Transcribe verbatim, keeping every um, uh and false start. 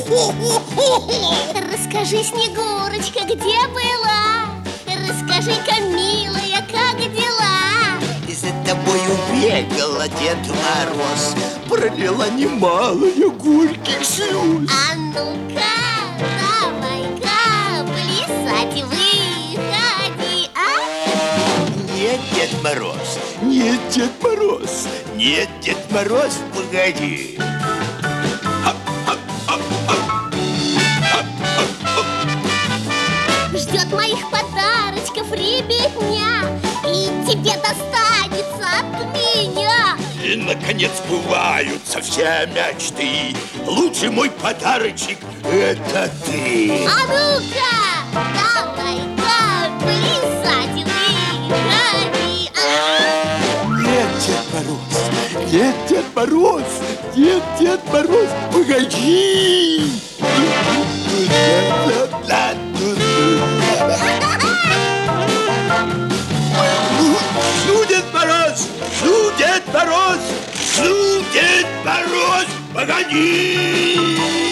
Расскажи, Снегурочка, где была? Расскажи-ка, милая, как дела? За тобою бегала Дед Мороз, пролила немалая горьких слез. А ну-ка, давай-ка плясать выходи, а? Нет, Дед Мороз, нет, Дед Мороз, нет, Дед Мороз, погоди. Ждет моих подарочков ребятня, и тебе достанется от меня. И, наконец, сбываются все мечты. Лучший мой подарочек – это ты. А ну-ка, давай-ка плясать выходи, а? Нет, Дед Мороз, нет, Дед Мороз, нет, Дед Мороз, погоди. Жду, Дед Мороз, жду, Дед Мороз, жду, Дед Мороз, погоди.